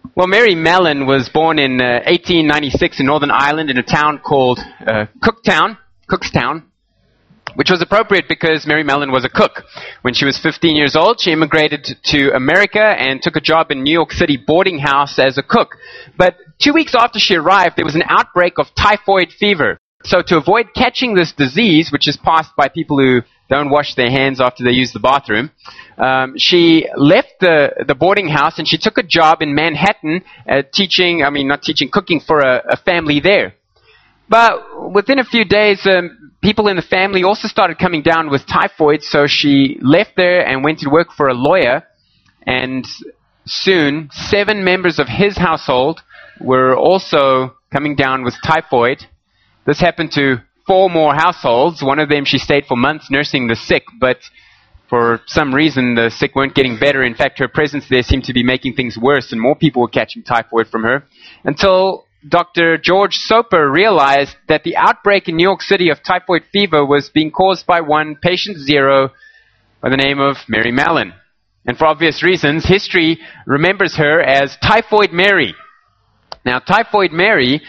Well, Mary Mallon was born in 1896 in Northern Ireland in a town called Cookstown, which was appropriate because Mary Mallon was a cook. When she was 15 years old, she immigrated to America and took a job in New York City boarding house as a cook. But 2 weeks after she arrived, there was an outbreak of typhoid fever. So to avoid catching this disease, which is passed by people who don't wash their hands after they use the bathroom, she left the boarding house and she took a job in Manhattan cooking for a family there. But within a few days, people in the family also started coming down with typhoid, so she left there and went to work for a lawyer. And soon, 7 members of his household were also coming down with typhoid. This happened to 4 more households. One of them she stayed for months nursing the sick, but for some reason the sick weren't getting better. In fact, her presence there seemed to be making things worse, and more people were catching typhoid from her, until Dr. George Soper realized that the outbreak in New York City of typhoid fever was being caused by one patient zero by the name of Mary Mallon. And for obvious reasons, history remembers her as Typhoid Mary. Now, Typhoid Mary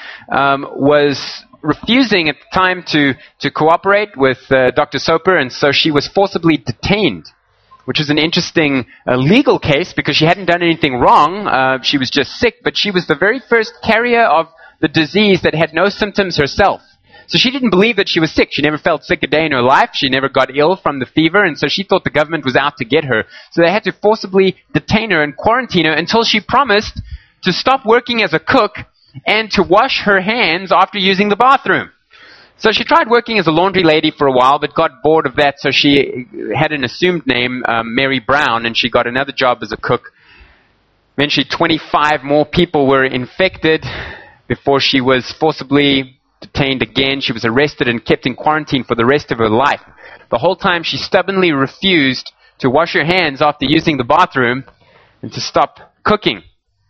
was refusing at the time to cooperate with Dr. Soper, and so she was forcibly detained, which is an interesting legal case because she hadn't done anything wrong. She was just sick, but she was the very first carrier of the disease that had no symptoms herself. So she didn't believe that she was sick. She never felt sick a day in her life. She never got ill from the fever, and so she thought the government was out to get her. So they had to forcibly detain her and quarantine her until she promised to stop working as a cook and to wash her hands after using the bathroom. So she tried working as a laundry lady for a while, but got bored of that, so she had an assumed name, Mary Brown, and she got another job as a cook. Eventually, 25 more people were infected before she was forcibly detained again. She was arrested and kept in quarantine for the rest of her life. The whole time, she stubbornly refused to wash her hands after using the bathroom and to stop cooking.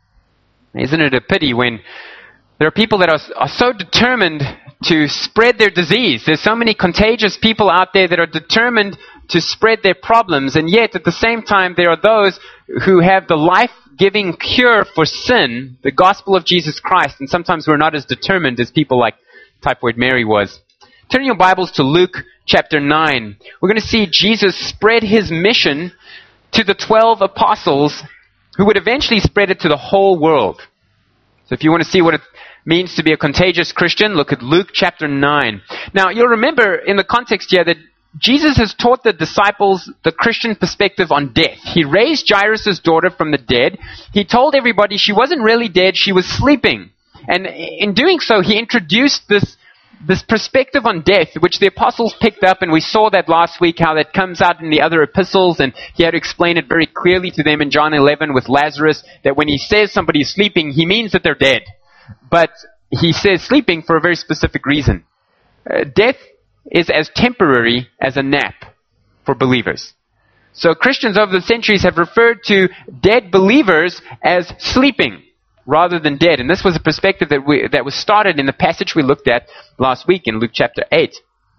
Isn't it a pity when there are people that are so determined to spread their disease? There's so many contagious people out there that are determined to spread their problems, and yet at the same time there are those who have the life-giving cure for sin, the gospel of Jesus Christ, and sometimes we're not as determined as people like Typhoid Mary was. Turn your Bibles to Luke chapter 9. We're going to see Jesus spread his mission to the 12 apostles who would eventually spread it to the whole world. So if you want to see what it means to be a contagious Christian, look at Luke chapter 9. Now, you'll remember in the context here that Jesus has taught the disciples the Christian perspective on death. He raised Jairus' daughter from the dead. He told everybody she wasn't really dead, she was sleeping. And in doing so, he introduced this perspective on death, which the apostles picked up, and we saw that last week, how that comes out in the other epistles, and he had to explain it very clearly to them in John 11 with Lazarus, that when he says somebody is sleeping, he means that they're dead. But he says sleeping for a very specific reason. Death is as temporary as a nap for believers. So Christians over the centuries have referred to dead believers as sleeping rather than dead. And this was a perspective that was started in the passage we looked at last week in Luke chapter 8.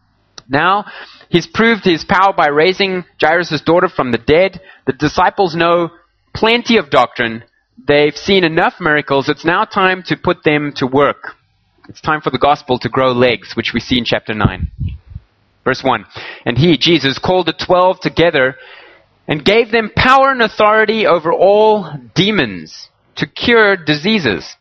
Now, he's proved his power by raising Jairus' daughter from the dead. The disciples know plenty of doctrine. They've seen enough miracles. It's now time to put them to work. It's time for the gospel to grow legs, which we see in chapter 9. Verse 1. And he, Jesus, called the 12 together and gave them power and authority over all demons to cure diseases.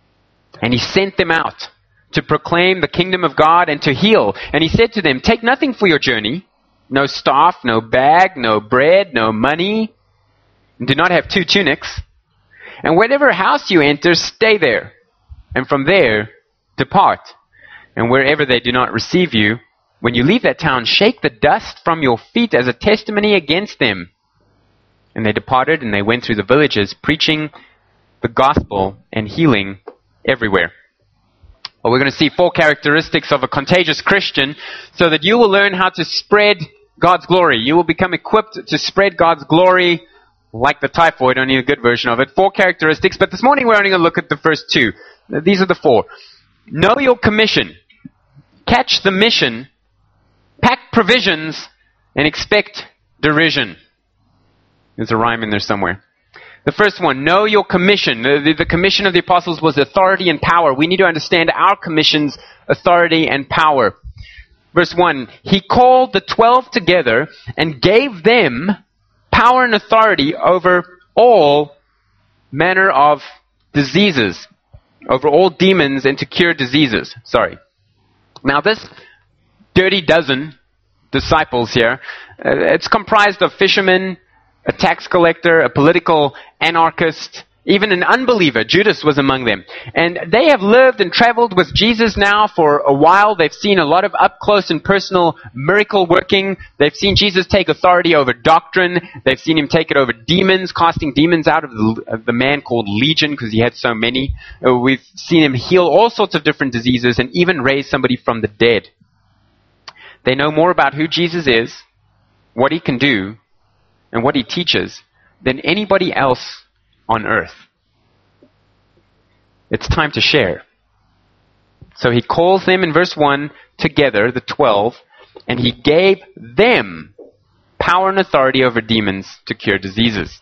And he sent them out to proclaim the kingdom of God and to heal. And he said to them, take nothing for your journey, no staff, no bag, no bread, no money, and do not have 2 tunics. And whatever house you enter, stay there, and from there depart. And wherever they do not receive you, when you leave that town, shake the dust from your feet as a testimony against them. And they departed, and they went through the villages, preaching the gospel and healing everywhere. Well, we're going to see 4 characteristics of a contagious Christian so that you will learn how to spread God's glory. You will become equipped to spread God's glory like the typhoid, only a good version of it. 4 characteristics, but this morning we're only going to look at the first 2. These are the 4. Know your commission. Catch the mission. Pack provisions and expect derision. There's a rhyme in there somewhere. The first one, know your commission. The commission of the apostles was authority and power. We need to understand our commission's authority and power. Verse 1, he called the 12 together and gave them power and authority over all manner of diseases, over all demons, and to cure diseases. Now this dirty dozen disciples here, it's comprised of fishermen, a tax collector, a political anarchist, even an unbeliever. Judas was among them. And they have lived and traveled with Jesus now for a while. They've seen a lot of up close and personal miracle working. They've seen Jesus take authority over doctrine. They've seen him take it over demons, casting demons out of the man called Legion because he had so many. We've seen him heal all sorts of different diseases and even raise somebody from the dead. They know more about who Jesus is, what he can do, and what he teaches than anybody else on earth. It's time to share. So he calls them in verse 1 together, the 12, and he gave them power and authority over demons to cure diseases.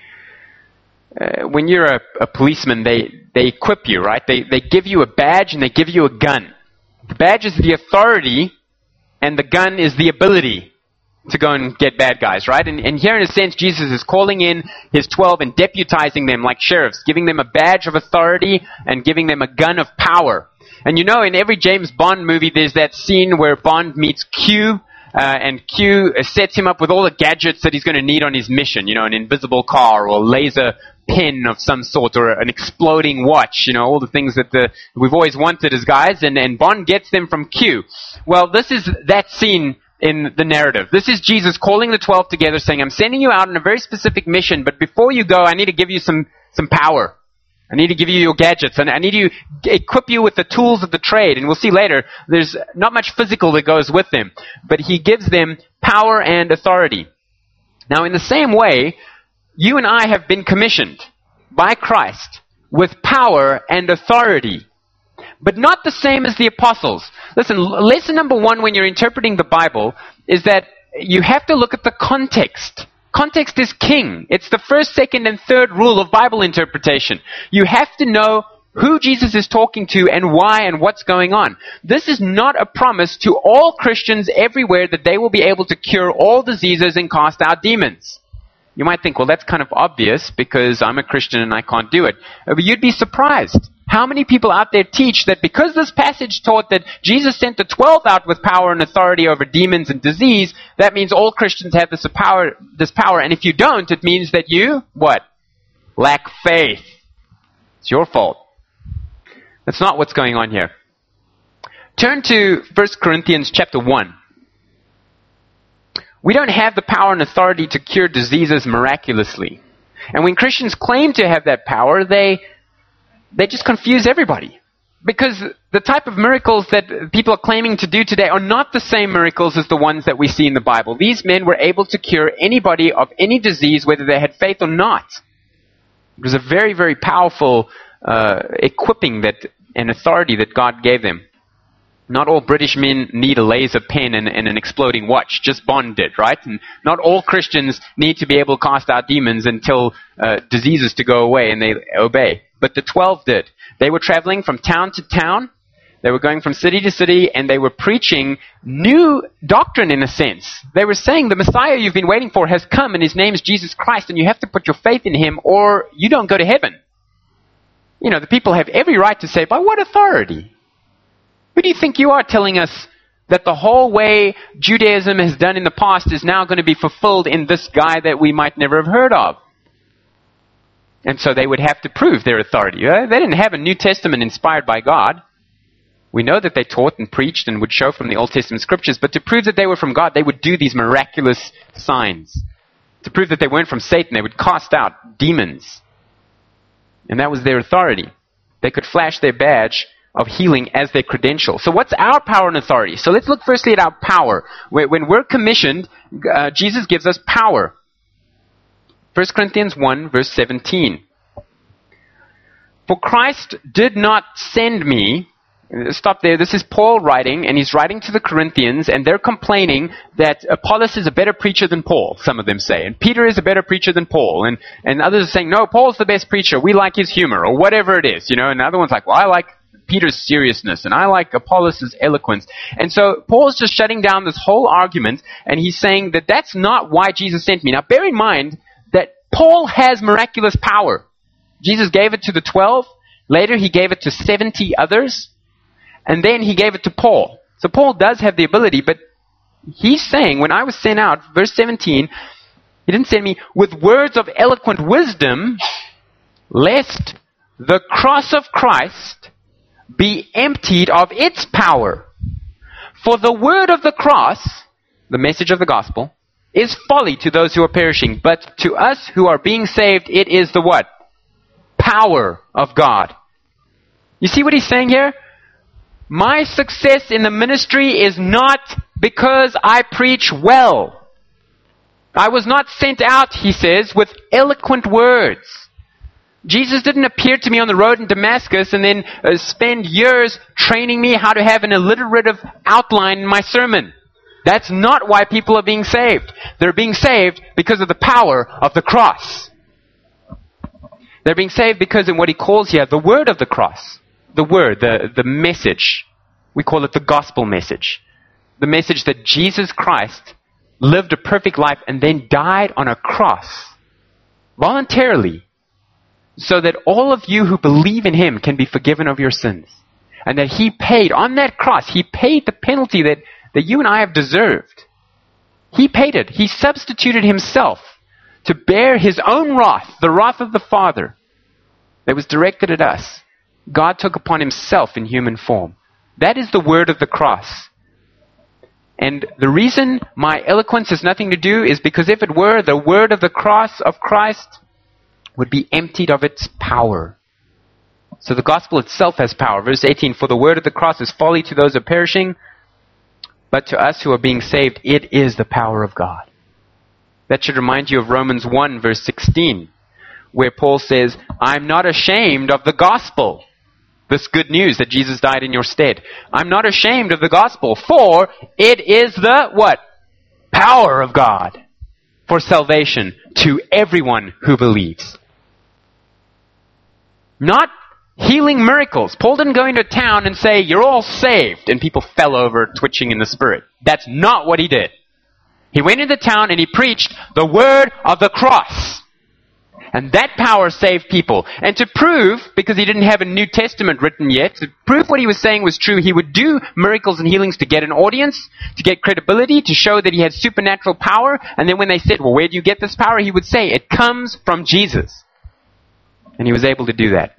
When you're a policeman, they equip you, right? They give you a badge and they give you a gun. The badge is the authority and the gun is the ability to go and get bad guys, right? And here, in a sense, Jesus is calling in his 12 and deputizing them like sheriffs, giving them a badge of authority and giving them a gun of power. And you know, in every James Bond movie, there's that scene where Bond meets Q, and Q sets him up with all the gadgets that he's going to need on his mission. You know, an invisible car or a laser pin of some sort or an exploding watch. You know, all the things that we've always wanted as guys. And Bond gets them from Q. Well, this is that scene in the narrative. This is Jesus calling the 12 together saying, I'm sending you out on a very specific mission, but before you go, I need to give you some power. I need to give you your gadgets, and I need to equip you with the tools of the trade. And we'll see later, there's not much physical that goes with them, but he gives them power and authority. Now, in the same way, you and I have been commissioned by Christ with power and authority, but not the same as the apostles. Listen, lesson number 1 when you're interpreting the Bible is that you have to look at the context. Context is king. It's the first, second, and third rule of Bible interpretation. You have to know who Jesus is talking to and why and what's going on. This is not a promise to all Christians everywhere that they will be able to cure all diseases and cast out demons. You might think, well, that's kind of obvious because I'm a Christian and I can't do it. But you'd be surprised how many people out there teach that because this passage taught that Jesus sent the 12 out with power and authority over demons and disease, that means all Christians have this power. And if you don't, it means that you, what? Lack faith. It's your fault. That's not what's going on here. Turn to 1 Corinthians chapter 1. We don't have the power and authority to cure diseases miraculously. And when Christians claim to have that power, they just confuse everybody. Because the type of miracles that people are claiming to do today are not the same miracles as the ones that we see in the Bible. These men were able to cure anybody of any disease, whether they had faith or not. It was a very, very powerful equipping and authority that God gave them. Not all British men need a laser pen and an exploding watch. Just Bond did, right? And not all Christians need to be able to cast out demons and tell diseases to go away and they obey. But the 12 did. They were traveling from town to town. They were going from city to city, and they were preaching new doctrine in a sense. They were saying the Messiah you've been waiting for has come, and his name is Jesus Christ, and you have to put your faith in him or you don't go to heaven. You know, the people have every right to say, by what authority? Who do you think you are telling us that the whole way Judaism has done in the past is now going to be fulfilled in this guy that we might never have heard of? And so they would have to prove their authority. They didn't have a New Testament inspired by God. We know that they taught and preached and would show from the Old Testament scriptures, but to prove that they were from God, they would do these miraculous signs. To prove that they weren't from Satan, they would cast out demons. And that was their authority. They could flash their badge of healing as their credential. So what's our power and authority? So let's look firstly at our power. When we're commissioned, Jesus gives us power. 1 Corinthians 1 verse 17. For Christ did not send me Stop there. This is Paul writing, and he's writing to the Corinthians, and they're complaining that Apollos is a better preacher than Paul, some of them say. And Peter is a better preacher than Paul. And others are saying, no, Paul's the best preacher. We like his humor, or whatever it is. And the other one's like, well, I like Peter's seriousness, and I like Apollos' eloquence. And so Paul's just shutting down this whole argument, and he's saying that that's not why Jesus sent me. Now, bear in mind that Paul has miraculous power. Jesus gave it to the 12. Later, he gave it to 70 others. And then he gave it to Paul. So Paul does have the ability, but he's saying, when I was sent out, verse 17, he didn't send me with words of eloquent wisdom, lest the cross of Christ be emptied of its power. For the word of the cross, the message of the gospel, is folly to those who are perishing, but to us who are being saved, it is the what? Power of God. You see what he's saying here? My success in the ministry is not because I preach well. I was not sent out, he says, with eloquent words. Jesus didn't appear to me on the road in Damascus and then spend years training me how to have an alliterative outline in my sermon. That's not why people are being saved. They're being saved because of the power of the cross. They're being saved because in what he calls here, the word of the cross. The word, the message. We call it the gospel message. The message that Jesus Christ lived a perfect life and then died on a cross voluntarily so that all of you who believe in him can be forgiven of your sins. And that he paid, on that cross, he paid the penalty that you and I have deserved. He paid it. He substituted himself to bear his own wrath, the wrath of the Father that was directed at us. God took upon himself in human form. That is the word of the cross. And the reason my eloquence has nothing to do is because if it were, the word of the cross of Christ would be emptied of its power. So the gospel itself has power. Verse 18, for the word of the cross is folly to those who are perishing, but to us who are being saved, it is the power of God. That should remind you of Romans 1, verse 16, where Paul says, I'm not ashamed of the gospel. This good news that Jesus died in your stead. I'm not ashamed of the gospel, for it is the, what? Power of God for salvation to everyone who believes. Not healing miracles. Paul didn't go into town and say, you're all saved, and people fell over twitching in the spirit. That's not what he did. He went into town and he preached the word of the cross. And that power saved people. And to prove, because he didn't have a New Testament written yet, to prove what he was saying was true, he would do miracles and healings to get an audience, to get credibility, to show that he had supernatural power. And then when they said, well, where do you get this power? He would say, it comes from Jesus. And he was able to do that.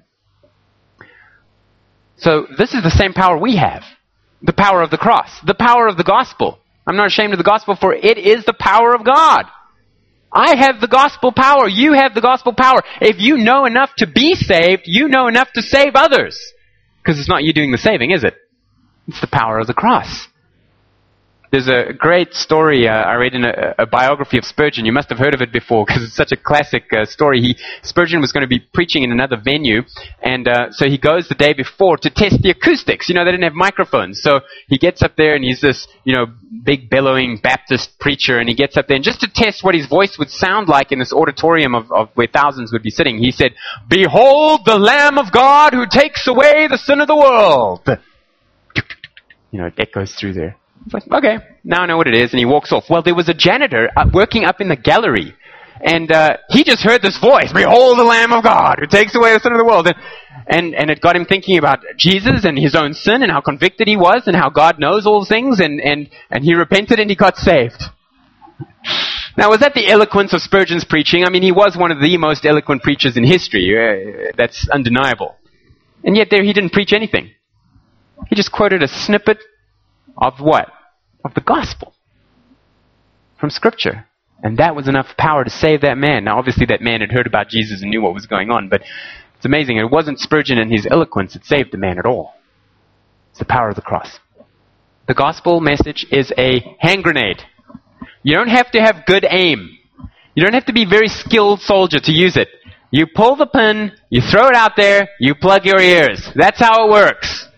So this is the same power we have. The power of the cross. The power of the gospel. I'm not ashamed of the gospel, for it is the power of God. I have the gospel power. You have the gospel power. If you know enough to be saved, you know enough to save others. Because it's not you doing the saving, is it? It's the power of the cross. There's a great story I read in a biography of Spurgeon. You must have heard of it before because it's such a classic story. Spurgeon was going to be preaching in another venue, and so he goes the day before to test the acoustics. They didn't have microphones. So he gets up there, and he's this, big bellowing Baptist preacher, and he gets up there, and just to test what his voice would sound like in this auditorium of where thousands would be sitting, he said, "Behold the Lamb of God who takes away the sin of the world." It echoes through there. It's like, okay, now I know what it is, and he walks off. Well, there was a janitor working up in the gallery, and he just heard this voice, "Behold the Lamb of God who takes away the sin of the world." And it got him thinking about Jesus and his own sin and how convicted he was and how God knows all things, and he repented and he got saved. Now, was that the eloquence of Spurgeon's preaching? I mean, he was one of the most eloquent preachers in history. That's undeniable. And yet there he didn't preach anything. He just quoted a snippet of what? Of the gospel. From Scripture. And that was enough power to save that man. Now, obviously that man had heard about Jesus and knew what was going on, but it's amazing. It wasn't Spurgeon and his eloquence that saved the man at all. It's the power of the cross. The gospel message is a hand grenade. You don't have to have good aim. You don't have to be a very skilled soldier to use it. You pull the pin, you throw it out there, you plug your ears. That's how it works.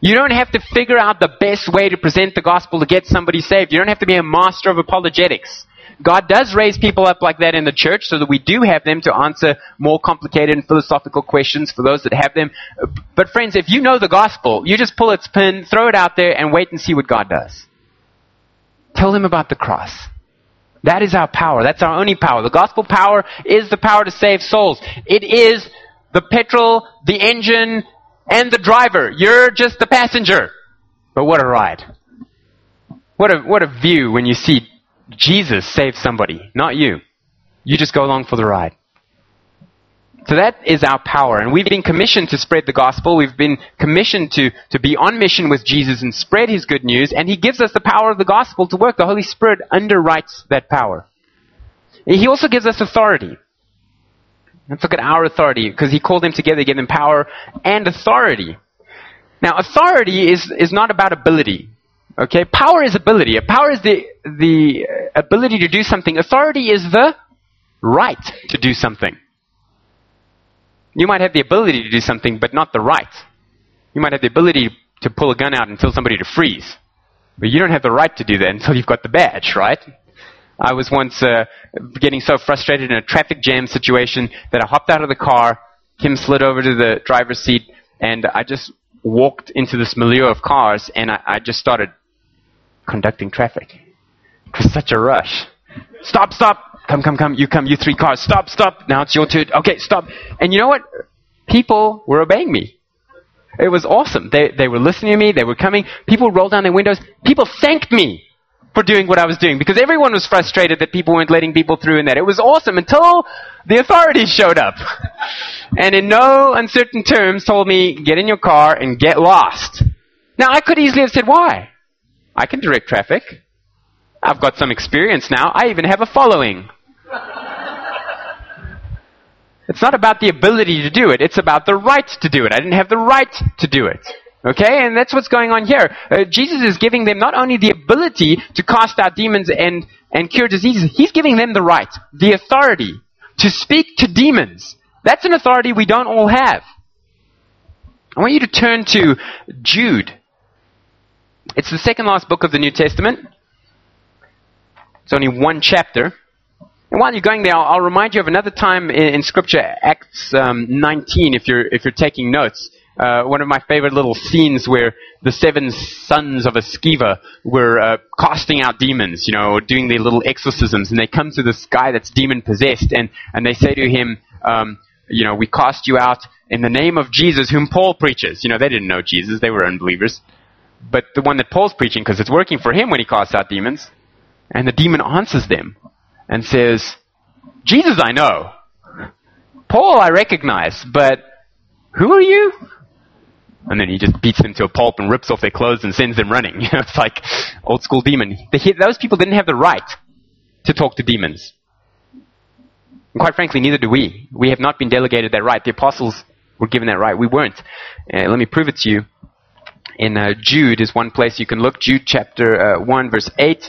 You don't have to figure out the best way to present the gospel to get somebody saved. You don't have to be a master of apologetics. God does raise people up like that in the church so that we do have them to answer more complicated and philosophical questions for those that have them. But friends, if you know the gospel, you just pull its pin, throw it out there, and wait and see what God does. Tell him about the cross. That is our power. That's our only power. The gospel power is the power to save souls. It is the petrol, the engine, and the driver. You're just the passenger. But what a ride. What a view when you see Jesus save somebody, not you. You just go along for the ride. So that is our power. And we've been commissioned to spread the gospel. We've been commissioned to be on mission with Jesus and spread his good news. And he gives us the power of the gospel to work. The Holy Spirit underwrites that power. He also gives us authority. Let's look at our authority, because he called them together, gave them power and authority. Now, authority is not about ability. Okay? Power is ability. Power is the ability to do something. Authority is the right to do something. You might have the ability to do something, but not the right. You might have the ability to pull a gun out and tell somebody to freeze. But you don't have the right to do that until you've got the badge, right? I was once getting so frustrated in a traffic jam situation that I hopped out of the car, Kim slid over to the driver's seat, and I just walked into this milieu of cars, and I just started conducting traffic. It was such a rush. Stop. Come, you three cars. Stop. Now it's your turn. Okay, stop. And you know what? People were obeying me. It was awesome. They were listening to me. They were coming. People rolled down their windows. People thanked me for doing what I was doing, because everyone was frustrated that people weren't letting people through and that. It was awesome until the authorities showed up. And in no uncertain terms told me, get in your car and get lost. Now, I could easily have said, why? I can direct traffic. I've got some experience now. I even have a following. It's not about the ability to do it. It's about the right to do it. I didn't have the right to do it. Okay? And that's what's going on here. Jesus is giving them not only the ability to cast out demons and cure diseases, he's giving them the right, the authority to speak to demons. That's an authority we don't all have. I want you to turn to Jude. It's the second last book of the New Testament. It's only one chapter. And while you're going there, I'll remind you of another time in Scripture, Acts 19, if you're taking notes. One of my favorite little scenes where the 7 sons of Sceva were casting out demons, doing their little exorcisms, and they come to this guy that's demon-possessed, and they say to him, we cast you out in the name of Jesus, whom Paul preaches. They didn't know Jesus, they were unbelievers. But the one that Paul's preaching, because it's working for him when he casts out demons. And the demon answers them and says, Jesus I know, Paul I recognize, but who are you? And then he just beats them to a pulp and rips off their clothes and sends them running. It's like old school demon. Those people didn't have the right to talk to demons. And quite frankly, neither do we. We have not been delegated that right. The apostles were given that right. We weren't. Let me prove it to you. In Jude is one place you can look. Jude chapter 1 verse 8.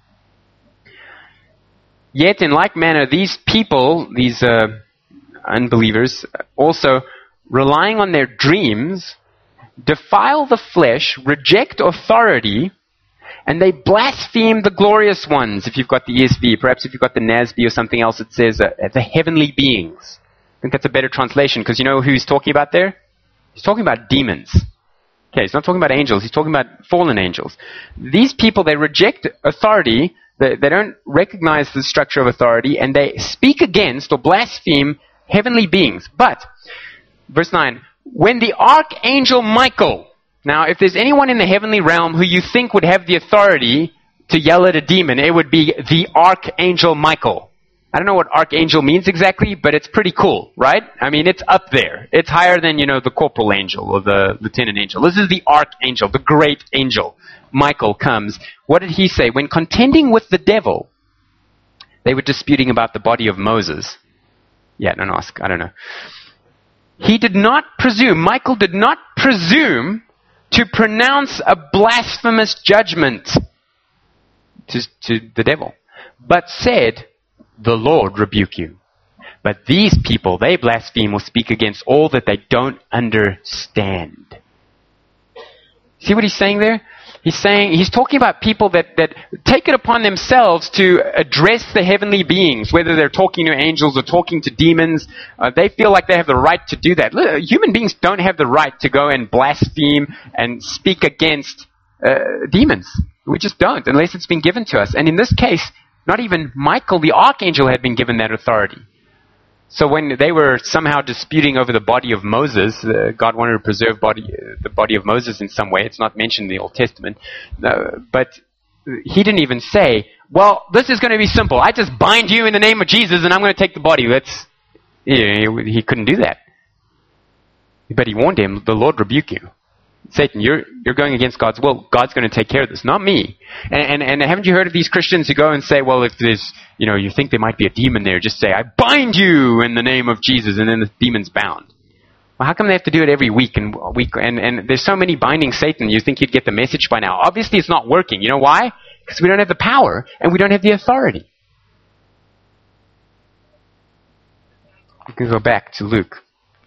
Yet in like manner, these people, these unbelievers, also relying on their dreams, defile the flesh, reject authority, and they blaspheme the glorious ones. If you've got the ESV, perhaps if you've got the NASB or something else, it says the heavenly beings. I think that's a better translation, because you know who he's talking about there? He's talking about demons. Okay, he's not talking about angels, he's talking about fallen angels. These people, they reject authority. They don't recognize the structure of authority, and they speak against or blaspheme heavenly beings. But, verse 9, when the archangel Michael, now if there's anyone in the heavenly realm who you think would have the authority to yell at a demon, it would be the archangel Michael. I don't know what archangel means exactly, but it's pretty cool, right? I mean, it's up there. It's higher than, the corporal angel or the lieutenant angel. This is the archangel, the great angel. Michael comes. What did he say? When contending with the devil, they were disputing about the body of Moses. Yeah, don't ask. I don't know. Michael did not presume to pronounce a blasphemous judgment to the devil, but said, the Lord rebuke you. But these people, they blaspheme or speak against all that they don't understand. See what he's saying there? He's talking about people that take it upon themselves to address the heavenly beings, whether they're talking to angels or talking to demons. They feel like they have the right to do that. Human beings don't have the right to go and blaspheme and speak against demons. We just don't, unless it's been given to us. And in this case, not even Michael the archangel had been given that authority. So when they were somehow disputing over the body of Moses, God wanted to preserve the body of Moses in some way. It's not mentioned in the Old Testament. But he didn't even say, well, this is going to be simple. I just bind you in the name of Jesus and I'm going to take the body. He couldn't do that. But he warned him, the Lord rebuke you. Satan, you're going against God's will. God's going to take care of this, not me. And haven't you heard of these Christians who go and say, well, if there's, you think there might be a demon there, just say, I bind you in the name of Jesus, and then the demon's bound. Well, how come they have to do it every week? And there's so many binding Satan, you think you'd get the message by now. Obviously, it's not working. You know why? Because we don't have the power, and we don't have the authority. We can go back to Luke.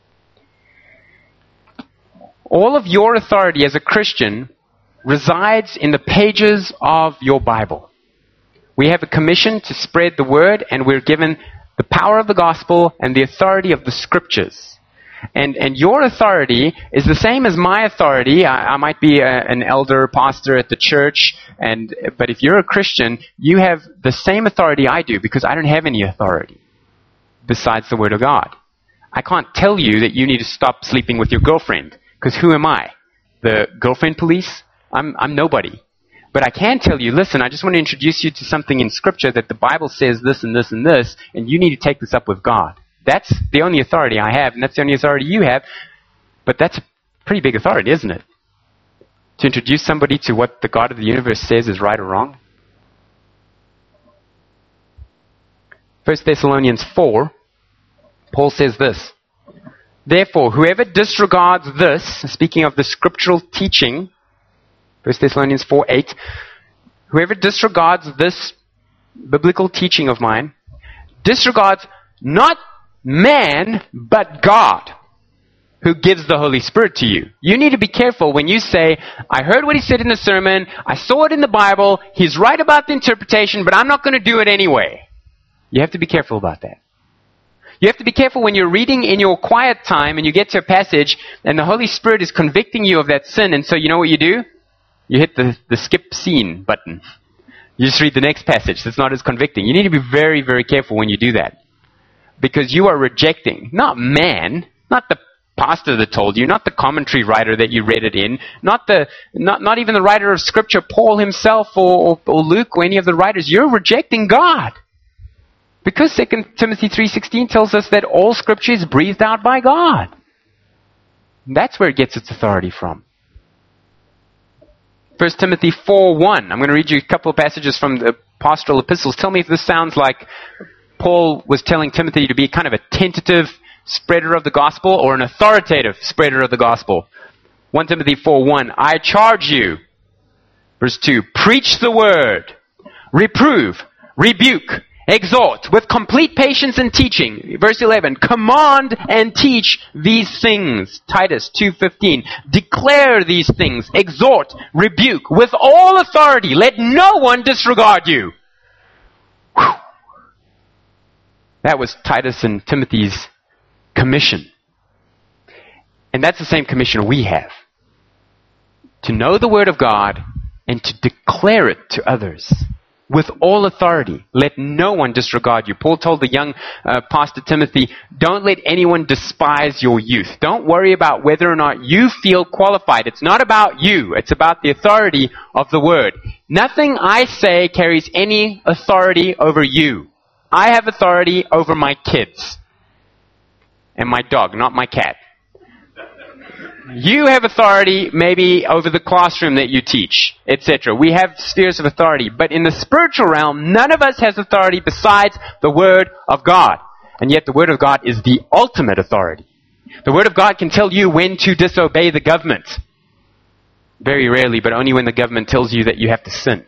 All of your authority as a Christian resides in the pages of your Bible. We have a commission to spread the word, and we're given the power of the gospel and the authority of the scriptures. And your authority is the same as my authority. I might be an elder, pastor at the church, but if you're a Christian, you have the same authority I do, because I don't have any authority besides the word of God. I can't tell you that you need to stop sleeping with your girlfriend. Because who am I? The girlfriend police? I'm nobody. But I can tell you, listen, I just want to introduce you to something in Scripture that the Bible says this and this and this, and you need to take this up with God. That's the only authority I have, and that's the only authority you have. But that's a pretty big authority, isn't it? To introduce somebody to what the God of the universe says is right or wrong. 1 Thessalonians 4, Paul says this. Therefore, whoever disregards this, speaking of the scriptural teaching, 1 Thessalonians 4:8, whoever disregards this biblical teaching of mine, disregards not man, but God, who gives the Holy Spirit to you. You need to be careful when you say, I heard what he said in the sermon, I saw it in the Bible, he's right about the interpretation, but I'm not going to do it anyway. You have to be careful about that. You have to be careful when you're reading in your quiet time and you get to a passage and the Holy Spirit is convicting you of that sin. And so you know what you do? You hit the skip scene button. You just read the next passage that's not as convicting. You need to be very, very careful when you do that. Because you are rejecting, not man, not the pastor that told you, not the commentary writer that you read it in, not even the writer of Scripture, Paul himself or Luke or any of the writers. You're rejecting God. Because 2 Timothy 3:16 tells us that all Scripture is breathed out by God. That's where it gets its authority from. 1 Timothy 4:1. I'm going to read you a couple of passages from the pastoral epistles. Tell me if this sounds like Paul was telling Timothy to be kind of a tentative spreader of the gospel or an authoritative spreader of the gospel. 1 Timothy 4:1. I charge you. Verse 2. Preach the word. Reprove. Rebuke. Exhort with complete patience and teaching. Verse 11, command and teach these things. Titus 2:15, declare these things. Exhort, rebuke with all authority. Let no one disregard you. Whew. That was Titus and Timothy's commission. And that's the same commission we have. To know the Word of God and to declare it to others. With all authority. Let no one disregard you. Paul told the young pastor Timothy, don't let anyone despise your youth. Don't worry about whether or not you feel qualified. It's not about you. It's about the authority of the word. Nothing I say carries any authority over you. I have authority over my kids. And my dog, not my cat. You have authority maybe over the classroom that you teach, etc. We have spheres of authority. But in the spiritual realm, none of us has authority besides the Word of God. And yet the Word of God is the ultimate authority. The Word of God can tell you when to disobey the government. Very rarely, but only when the government tells you that you have to sin.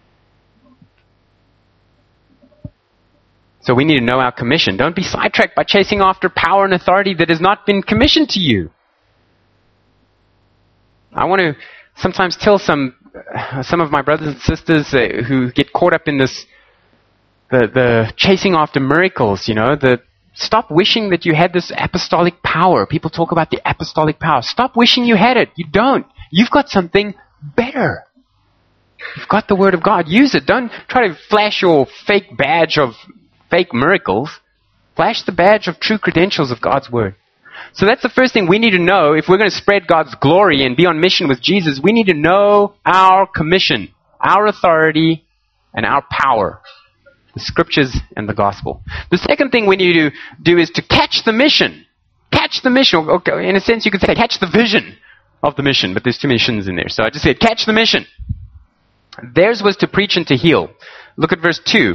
So we need to know our commission. Don't be sidetracked by chasing after power and authority that has not been commissioned to you. I want to sometimes tell some of my brothers and sisters who get caught up in this, the chasing after miracles, stop wishing that you had this apostolic power. People talk about the apostolic power. Stop wishing you had it. You don't. You've got something better. You've got the Word of God. Use it. Don't try to flash your fake badge of fake miracles. Flash the badge of true credentials of God's Word. So that's the first thing we need to know. If we're going to spread God's glory and be on mission with Jesus, we need to know our commission, our authority, and our power. The Scriptures and the Gospel. The second thing we need to do is to catch the mission. Catch the mission. Okay, in a sense, you could say catch the vision of the mission, but there's two missions in there. So I just said catch the mission. Theirs was to preach and to heal. Look at verse 2.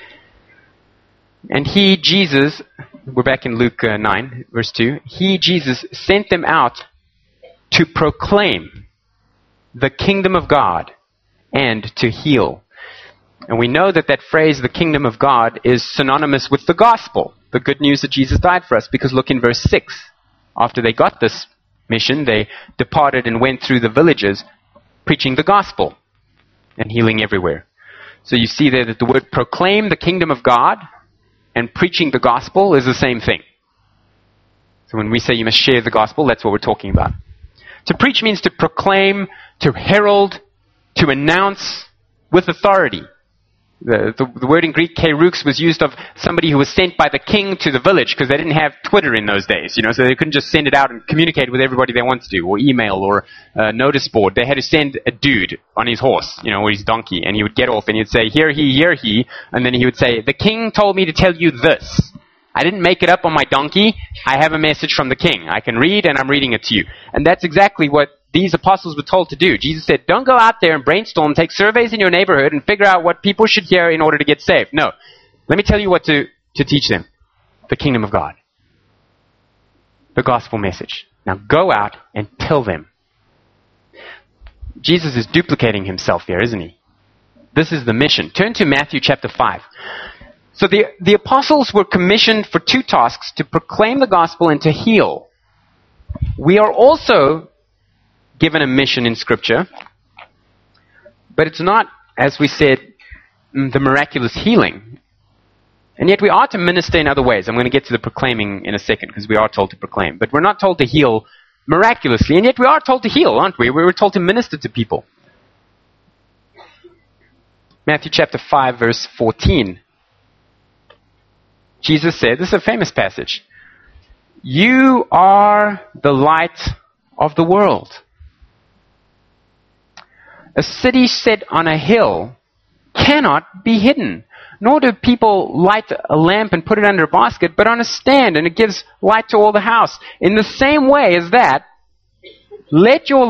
And he, Jesus, we're back in Luke 9, verse 2. He, Jesus, sent them out to proclaim the kingdom of God and to heal. And we know that phrase, the kingdom of God, is synonymous with the gospel, the good news that Jesus died for us. Because look in verse 6. After they got this mission, they departed and went through the villages preaching the gospel and healing everywhere. So you see there that the word proclaim the kingdom of God and preaching the gospel is the same thing. So when we say you must share the gospel, that's what we're talking about. To preach means to proclaim, to herald, to announce with authority. The word in Greek, kerux, was used of somebody who was sent by the king to the village because they didn't have Twitter in those days, so they couldn't just send it out and communicate with everybody they wanted to, or email, or notice board. They had to send a dude on his horse, or his donkey, and he would get off and he'd say, hear he, and then he would say, the king told me to tell you this. I didn't make it up on my donkey. I have a message from the king. I can read, and I'm reading it to you. And that's exactly what these apostles were told to do. Jesus said, don't go out there and brainstorm, take surveys in your neighborhood and figure out what people should hear in order to get saved. No. Let me tell you what to teach them. The kingdom of God. The gospel message. Now go out and tell them. Jesus is duplicating himself here, isn't he? This is the mission. Turn to Matthew chapter 5. So the apostles were commissioned for two tasks, to proclaim the gospel and to heal. We are also given a mission in Scripture, but it's not, as we said, the miraculous healing. And yet we are to minister in other ways. I'm going to get to the proclaiming in a second, because we are told to proclaim. But we're not told to heal miraculously, and yet we are told to heal, aren't we? We were told to minister to people. Matthew chapter 5, verse 14. Jesus said, this is a famous passage, you are the light of the world. A city set on a hill cannot be hidden. Nor do people light a lamp and put it under a basket, but on a stand, and it gives light to all the house. In the same way as that, let your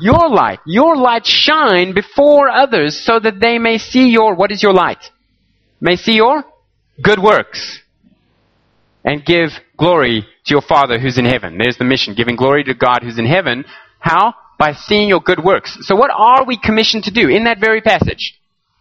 light shine before others, so that they may see your, what is your light? May see your good works. And give glory to your Father who's in heaven. There's the mission, giving glory to God who's in heaven. How? By seeing your good works. So what are we commissioned to do in that very passage?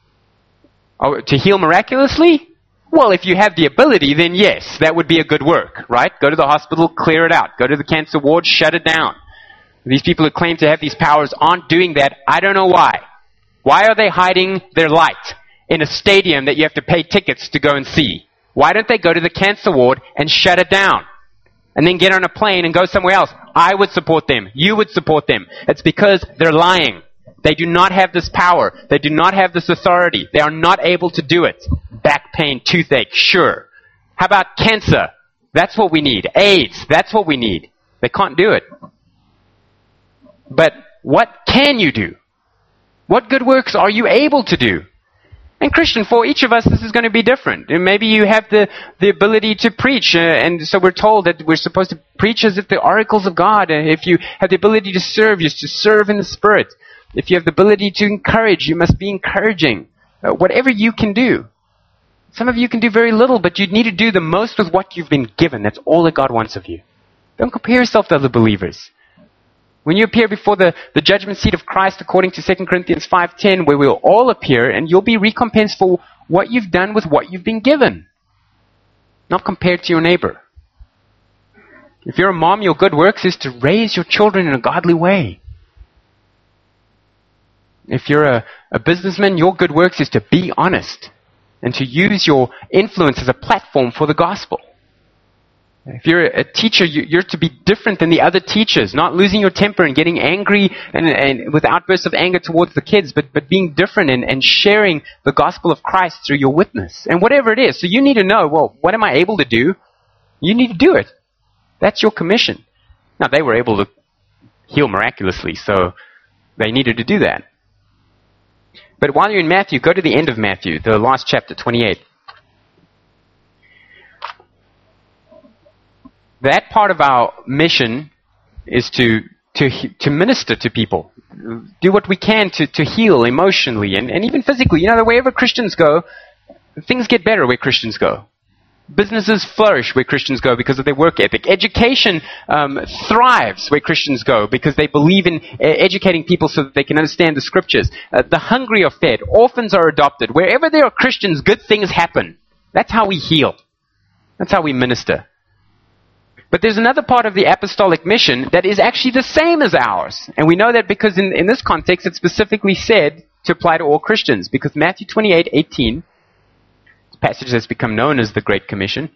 Oh, to heal miraculously? Well, if you have the ability, then yes, that would be a good work, right? Go to the hospital, clear it out. Go to the cancer ward, shut it down. These people who claim to have these powers aren't doing that. I don't know why. Why are they hiding their light in a stadium that you have to pay tickets to go and see? Why don't they go to the cancer ward and shut it down? And then get on a plane and go somewhere else? I would support them. You would support them. It's because they're lying. They do not have this power. They do not have this authority. They are not able to do it. Back pain, toothache, sure. How about cancer? That's what we need. AIDS, that's what we need. They can't do it. But what can you do? What good works are you able to do? And Christian, for each of us, this is going to be different. And maybe you have the ability to preach, and so we're told that we're supposed to preach as if the oracles of God. If you have the ability to serve, you to serve in the Spirit. If you have the ability to encourage, you must be encouraging. Whatever you can do. Some of you can do very little, but you need to do the most with what you've been given. That's all that God wants of you. Don't compare yourself to other believers. When you appear before the judgment seat of Christ, according to 2 Corinthians 5:10, where we'll all appear, and you'll be recompensed for what you've done with what you've been given. Not compared to your neighbor. If you're a mom, your good works is to raise your children in a godly way. If you're a businessman, your good works is to be honest and to use your influence as a platform for the gospel. If you're a teacher, you're to be different than the other teachers, not losing your temper and getting angry and with outbursts of anger towards the kids, but being different and sharing the gospel of Christ through your witness. And whatever it is. So you need to know, well, what am I able to do? You need to do it. That's your commission. Now, they were able to heal miraculously, so they needed to do that. But while you're in Matthew, go to the end of Matthew, the last chapter, 28. That part of our mission is to minister to people. Do what we can to heal emotionally and even physically. Wherever Christians go, things get better where Christians go. Businesses flourish where Christians go because of their work ethic. Education thrives where Christians go because they believe in educating people so that they can understand the scriptures. The hungry are fed. Orphans are adopted. Wherever there are Christians, good things happen. That's how we heal. That's how we minister. But there's another part of the apostolic mission that is actually the same as ours. And we know that because in this context, it's specifically said to apply to all Christians. Because Matthew 28:18, this passage has become known as the Great Commission.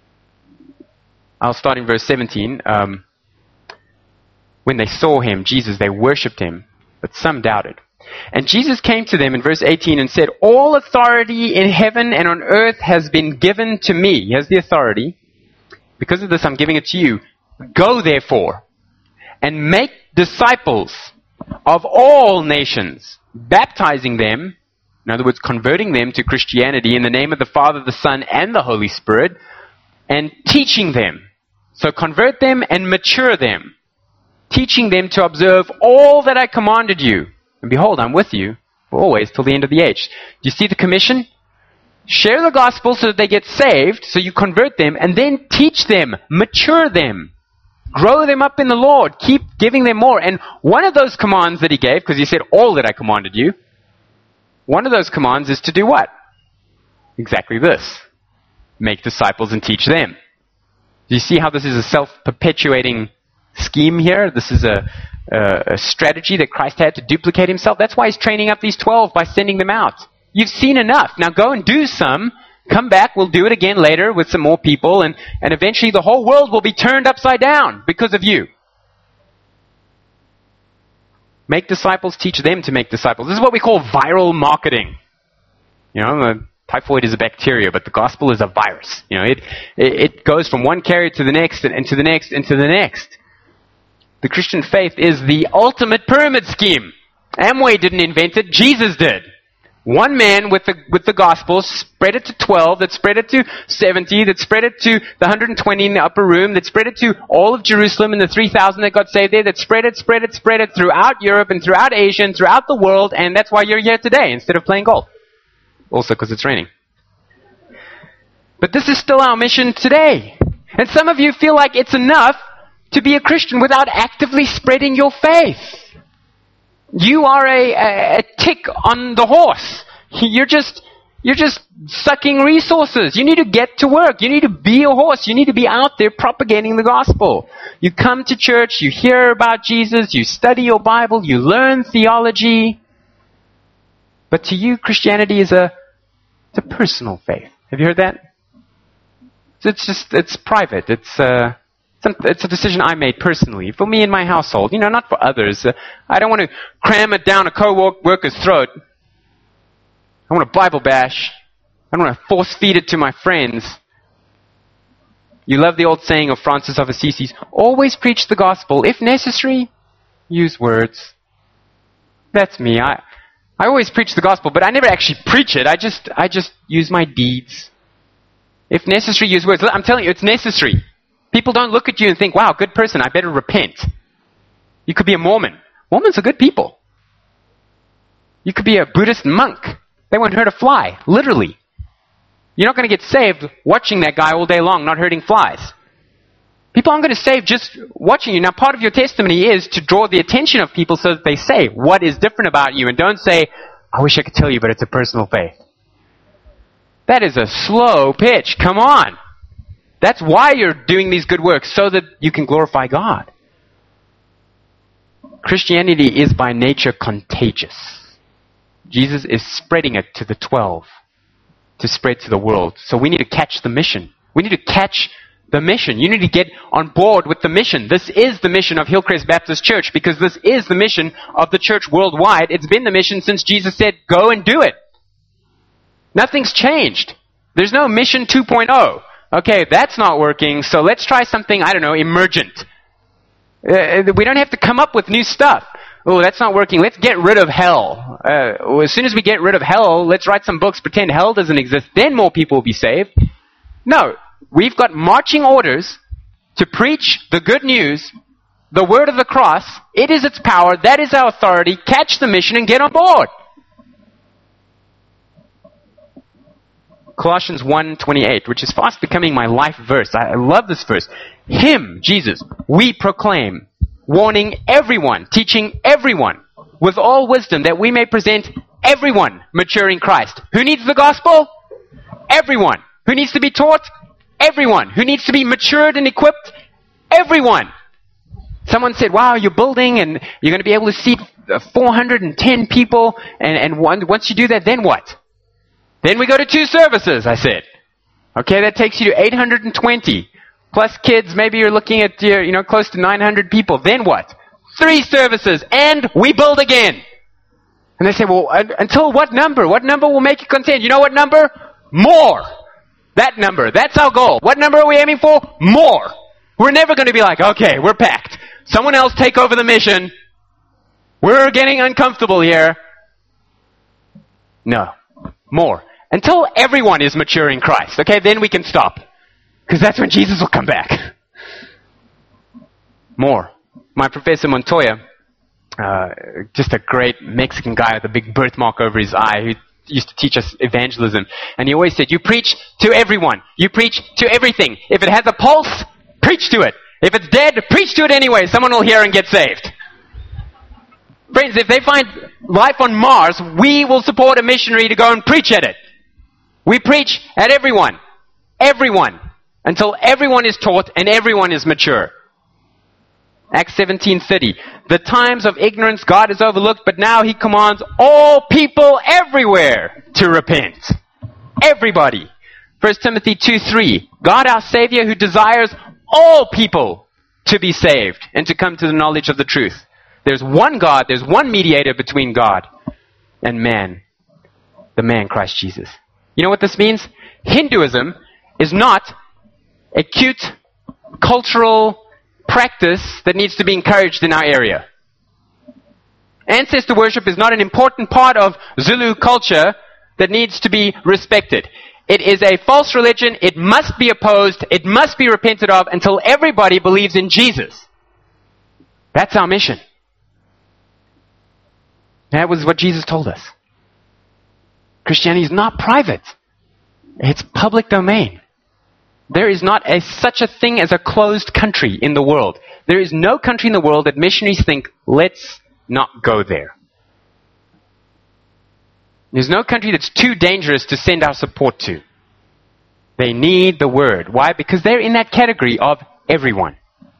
I'll start in verse 17. When they saw him, Jesus, they worshipped him, but some doubted. And Jesus came to them in verse 18 and said, all authority in heaven and on earth has been given to me. He has the authority. Because of this, I'm giving it to you. Go, therefore, and make disciples of all nations, baptizing them, in other words, converting them to Christianity in the name of the Father, the Son, and the Holy Spirit, and teaching them. So convert them and mature them, teaching them to observe all that I commanded you. And behold, I'm with you always till the end of the age. Do you see the commission? Share the gospel so that they get saved, so you convert them, and then teach them, mature them, grow them up in the Lord, keep giving them more. And one of those commands that he gave, because he said, all that I commanded you, one of those commands is to do what? Exactly this. Make disciples and teach them. Do you see how this is a self-perpetuating scheme here? This is a strategy that Christ had to duplicate himself. That's why he's training up these 12 by sending them out. You've seen enough. Now go and do some. Come back. We'll do it again later with some more people. And eventually the whole world will be turned upside down because of you. Make disciples. Teach them to make disciples. This is what we call viral marketing. Typhoid is a bacteria, but the gospel is a virus. It goes from one carrier to the next and to the next and to the next. The Christian faith is the ultimate pyramid scheme. Amway didn't invent it. Jesus did. One man with the gospel spread it to 12, that spread it to 70, that spread it to the 120 in the upper room, that spread it to all of Jerusalem and the 3,000 that got saved there, that spread it throughout Europe and throughout Asia and throughout the world, and that's why you're here today instead of playing golf. Also because it's raining. But this is still our mission today. And some of you feel like it's enough to be a Christian without actively spreading your faith. You are a tick on the horse. You're just sucking resources. You need to get to work. You need to be a horse. You need to be out there propagating the gospel. You come to church, you hear about Jesus, you study your Bible, you learn theology. But to you, Christianity is a personal faith. Have you heard that? It's private. It's a decision I made personally, for me and my household, not for others. I don't want to cram it down a co-worker's throat. I want to Bible bash. I don't want to force feed it to my friends. You love the old saying of Francis of Assisi, always preach the gospel. If necessary, use words. That's me. I always preach the gospel, but I never actually preach it. I just use my deeds. If necessary, use words. I'm telling you, it's necessary. People don't look at you and think, wow, good person, I better repent. You could be a Mormon. Mormons are good people. You could be a Buddhist monk. They won't hurt a fly, literally. You're not going to get saved watching that guy all day long, not hurting flies. People aren't going to save just watching you. Now, part of your testimony is to draw the attention of people so that they say, what is different about you? And don't say, I wish I could tell you, but it's a personal faith. That is a slow pitch. Come on. That's why you're doing these good works, so that you can glorify God. Christianity is by nature contagious. Jesus is spreading it to the 12 to spread to the world. So we need to catch the mission. We need to catch the mission. You need to get on board with the mission. This is the mission of Hillcrest Baptist Church because this is the mission of the church worldwide. It's been the mission since Jesus said, go and do it. Nothing's changed. There's no mission 2.0. Okay, that's not working, so let's try something, I don't know, emergent. We don't have to come up with new stuff. Oh, that's not working. Let's get rid of hell. As soon as we get rid of hell, let's write some books, pretend hell doesn't exist. Then more people will be saved. No, we've got marching orders to preach the good news, the word of the cross. It is its power. That is our authority. Catch the mission and get on board. Colossians 1:28, which is fast becoming my life verse. I love this verse. Him, Jesus, we proclaim, warning everyone, teaching everyone with all wisdom that we may present everyone mature in Christ. Who needs the gospel? Everyone. Who needs to be taught? Everyone. Who needs to be matured and equipped? Everyone. Someone said, wow, you're building and you're going to be able to seat 410 people and once you do that, then what? Then we go to 2 services, I said. Okay, that takes you to 820. Plus kids, maybe you're looking at, close to 900 people. Then what? 3 services, and we build again. And they say, well, until what number? What number will make you content? You know what number? More. That number. That's our goal. What number are we aiming for? More. We're never going to be like, okay, we're packed. Someone else take over the mission. We're getting uncomfortable here. No. More. Until everyone is mature in Christ. Okay, then we can stop. Because that's when Jesus will come back. More. My Professor Montoya, just a great Mexican guy with a big birthmark over his eye, who used to teach us evangelism. And he always said, you preach to everyone. You preach to everything. If it has a pulse, preach to it. If it's dead, preach to it anyway. Someone will hear and get saved. Friends, if they find life on Mars, we will support a missionary to go and preach at it. We preach at everyone. Everyone. Until everyone is taught and everyone is mature. Acts 17:30. The times of ignorance God has overlooked, but now He commands all people everywhere to repent. Everybody. 1 Timothy 2:3. God our Savior who desires all people to be saved and to come to the knowledge of the truth. There's one God, there's one mediator between God and man. The man Christ Jesus. You know what this means? Hinduism is not a cute cultural practice that needs to be encouraged in our area. Ancestor worship is not an important part of Zulu culture that needs to be respected. It is a false religion. It must be opposed. It must be repented of until everybody believes in Jesus. That's our mission. That was what Jesus told us. Christianity is not private. It's public domain. There is not such a thing as a closed country in the world. There is no country in the world that missionaries think, let's not go there. There's no country that's too dangerous to send our support to. They need the word. Why? Because they're in that category of everyone.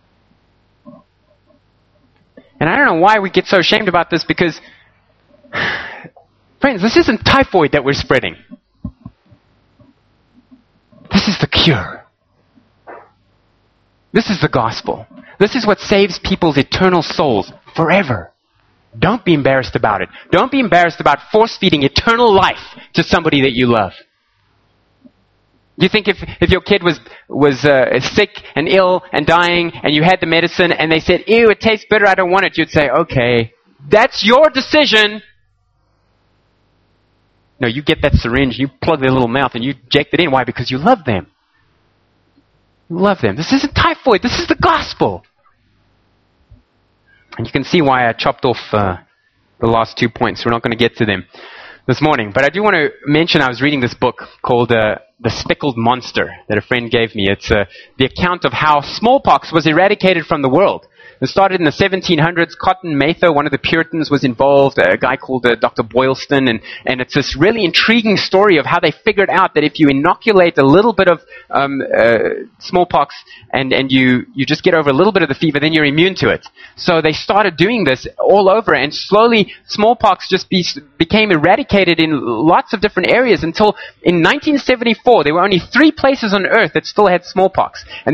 And I don't know why we get so ashamed about this because, friends, this isn't typhoid that we're spreading. This is the cure. This is the gospel. This is what saves people's eternal souls forever. Don't be embarrassed about it. Don't be embarrassed about force-feeding eternal life to somebody that you love. Do you think if your kid was sick and ill and dying and you had the medicine and they said, ew, it tastes bitter, I don't want it, you'd say, okay, that's your decision. No, you get that syringe, you plug their little mouth and you inject it in. Why? Because you love them. You love them. This isn't typhoid. This is the gospel. And you can see why I chopped off the last 2 points. We're not going to get to them this morning. But I do want to mention I was reading this book called The Speckled Monster that a friend gave me. It's the account of how smallpox was eradicated from the world. It started in the 1700s. Cotton Mather, one of the Puritans, was involved, a guy called Dr. Boylston, and it's this really intriguing story of how they figured out that if you inoculate a little bit of smallpox and you just get over a little bit of the fever, then you're immune to it. So they started doing this all over, and slowly smallpox just became eradicated in lots of different areas until in 1974 there were only 3 places on Earth that still had smallpox. And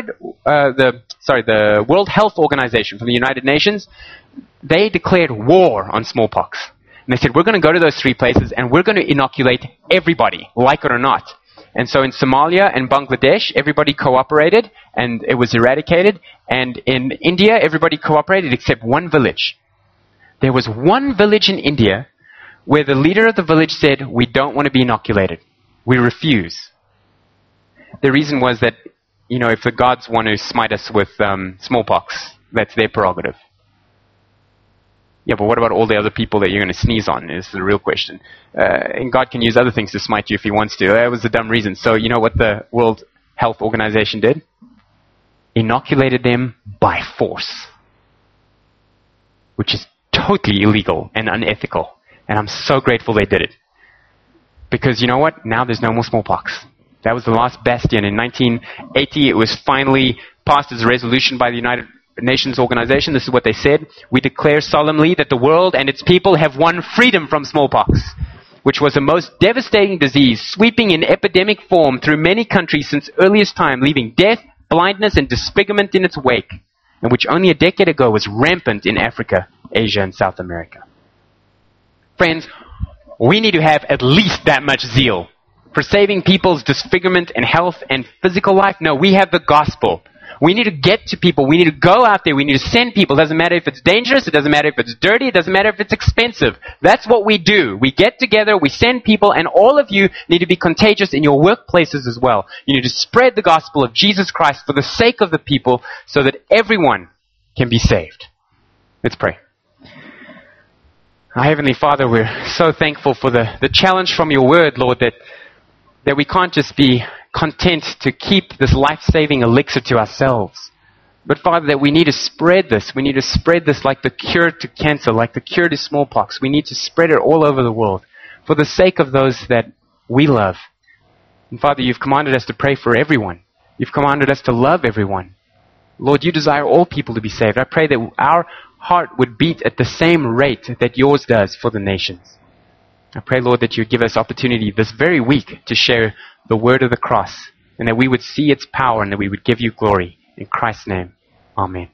the World Health Organization from the United Nations, they declared war on smallpox. And they said, we're going to go to those 3 places and we're going to inoculate everybody, like it or not. And so in Somalia and Bangladesh, everybody cooperated and it was eradicated. And in India, everybody cooperated except one village. There was one village in India where the leader of the village said, we don't want to be inoculated. We refuse. The reason was that, if the gods want to smite us with smallpox, that's their prerogative. Yeah, but what about all the other people that you're going to sneeze on is the real question. And God can use other things to smite you if he wants to. That was a dumb reason. So you know what the World Health Organization did? Inoculated them by force. Which is totally illegal and unethical. And I'm so grateful they did it. Because you know what? Now there's no more smallpox. That was the last bastion. In 1980, it was finally passed as a resolution by the United Nations Organization. This is what they said. We declare solemnly that the world and its people have won freedom from smallpox, which was the most devastating disease, sweeping in epidemic form through many countries since earliest time, leaving death, blindness, and disfigurement in its wake, and which only a decade ago was rampant in Africa, Asia, and South America. Friends, we need to have at least that much zeal for saving people's disfigurement and health and physical life. No, we have the gospel. We need to get to people. We need to go out there. We need to send people. It doesn't matter if it's dangerous. It doesn't matter if it's dirty. It doesn't matter if it's expensive. That's what we do. We get together. We send people. And all of you need to be contagious in your workplaces as well. You need to spread the gospel of Jesus Christ for the sake of the people so that everyone can be saved. Let's pray. Our Heavenly Father, we're so thankful for the challenge from your word, Lord, that we can't just be content to keep this life-saving elixir to ourselves. But Father, that we need to spread this. We need to spread this like the cure to cancer, like the cure to smallpox. We need to spread it all over the world for the sake of those that we love. And Father, you've commanded us to pray for everyone. You've commanded us to love everyone. Lord, you desire all people to be saved. I pray that our heart would beat at the same rate that yours does for the nations. I pray, Lord, that you give us opportunity this very week to share the word of the cross, and that we would see its power and that we would give you glory. In Christ's name, amen.